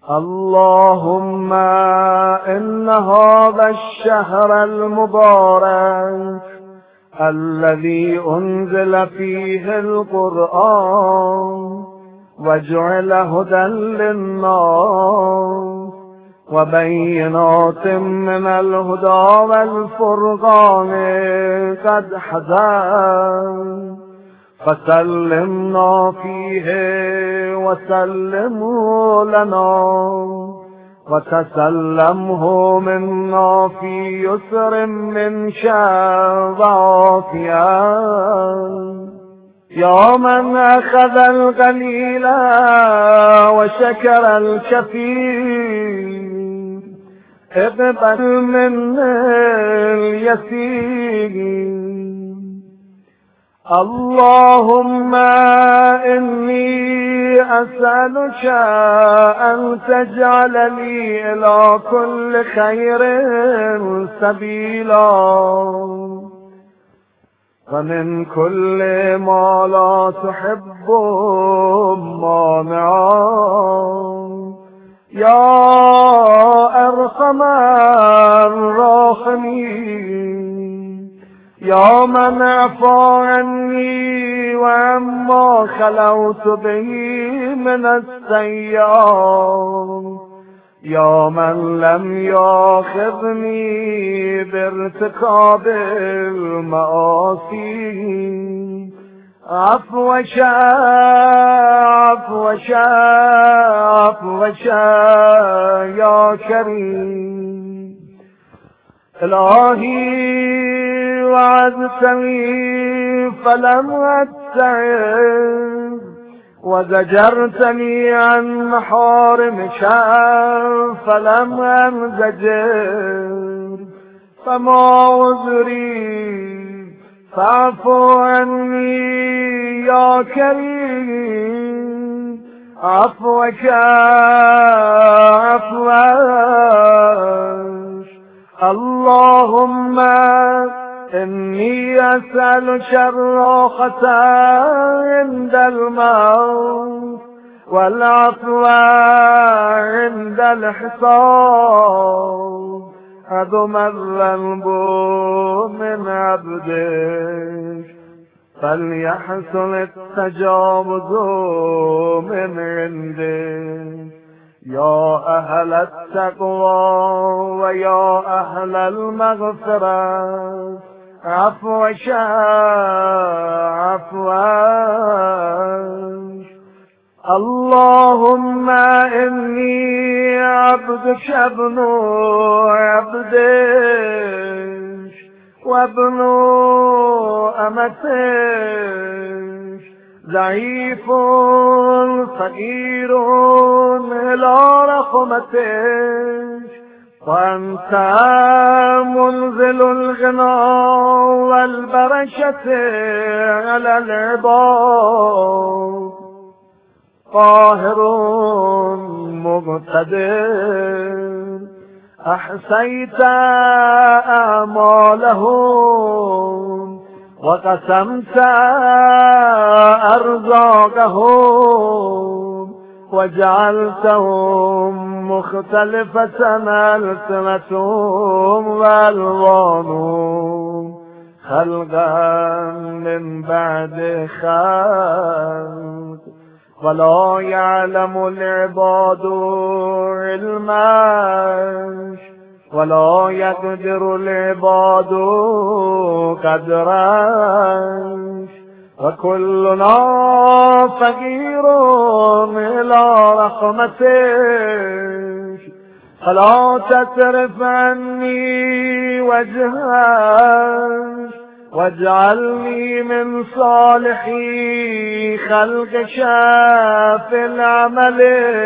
اللهم إن هذا الشهر المبارك الذي أنزل فيه القرآن وجعل هدى للناس وبينات من الهدى والفرقان قد حضر، فسلمنا فيه وسلمه لنا وتسلمه منا في يسر من شر وعافية. يا من أخذ القليل وشكر الكثير، اقبل من اليسير. اللهم إني أسألك أن تجعل لي إلى كل خير سبيلا، ومن كل ما لا تحب مانعا، يا أرحم الراحمين، يا من عفا عني وعما خلوت به من السيئات، يا من لم ياخذني بارتكاب المعاصي، عفوك عفوك عفوك يا كريم. إلهي وعدتني فلم أتعظ، وزجرتني عن محارمك فلم أنزجر، فما عذري؟ فاعفو عني يا كريم، عفوك عفوك. اللهم إني أسألك الراحة عند الموت والعفو عند الحساب. عظم الذنب من عبدك فليحصل التجاوز من عندك. يا أهل التقوى ويا أهل المغفرة، عفوك عفوك. اللهم إني عبدك ابن عبدك وابن أمتك، ضعيف فقير إلى رحمتك، وأنت منزل الغنى والبركة على العباد، قاهر مقتدر، أحصيت أعمالهم وقسمت أرزاقهم وجعلتهم مختلفة ألسنتهم وألوانهم، خلقا من بعد خلق، ولا يعلم العباد علمك ولا يقدر العباد قدرك، وكلنا فقير إلى رحمتك، فلا تصرف عني وجهك واجعلني من صالحي خلقك في العمل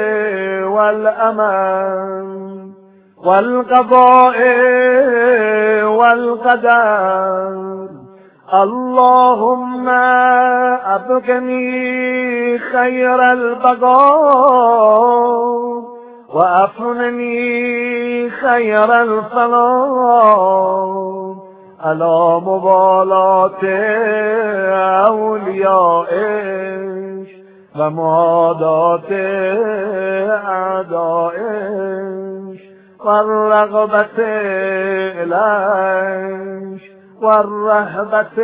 والأمل والقضاء والقدر. اللهم أبقني خير البقاء وأفنني خير الفلاح، على مبالاة أوليائك و معادات اعدائش و الرغبت الیش و الرهبت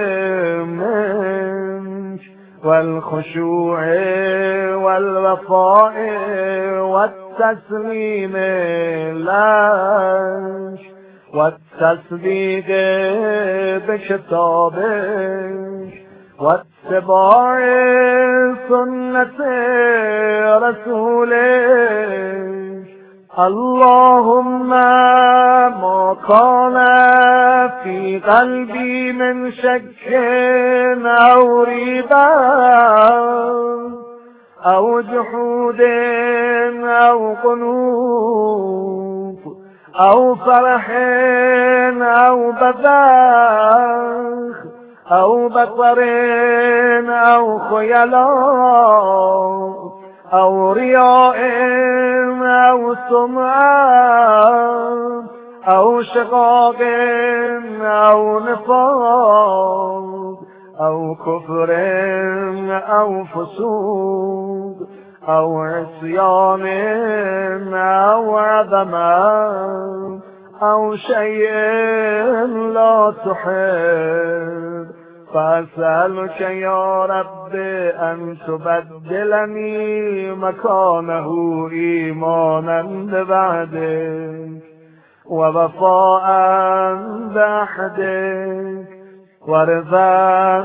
منش و الخشوع و الوفاء و التسلیم لش و التصدیق بکتابش و اتباع سنت رسولش. اللهم ما كان في قلبي من شك أو ريبة أو جحود أو قنوط أو فرح أو بذاخ أو بطر أو خيلاء أو رياء أو سمعة أو شقاق أو نفاق أو كفر أو فسوق أو عصيان أو عظمة أو شيء لا تحب، فأسألك يا رب أن تبدلني مكانه إيمانا بوعدك ووفاء بعهدك ورضا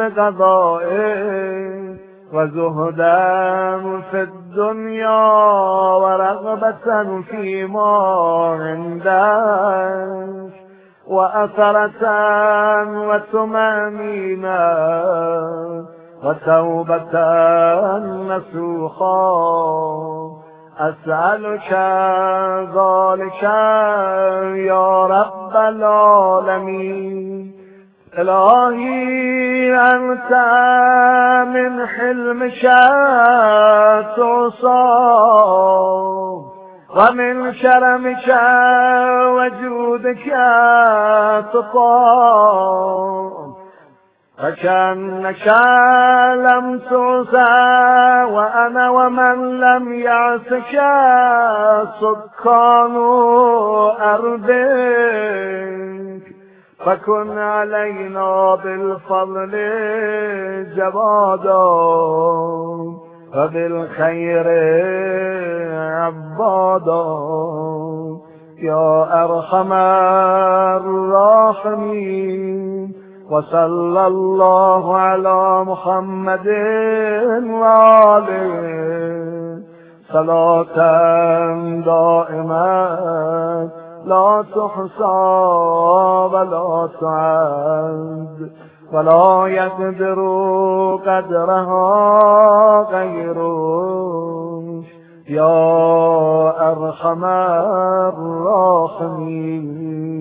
بقضائك وزهدا في الدنيا ورغبة فيما عندك وأثرة وطمأنينة وتوبة نصوحا. أسألك ذلك يا رب العالمين. إلهي أنت من حلمك تصاب ومن كرمك وجودك تطاب، فكأنك لم تعصى وأنا ومن لم يعصك سكان أرضك، فكن علينا بالفضل جوادا وبالخير عبادا يا أرحم الراحمين. وصلى الله على محمد وآله صلاة دائمة لا تحصى ولا تعد ولا يقدر قدرها غيرك يا أرحم الراحمين.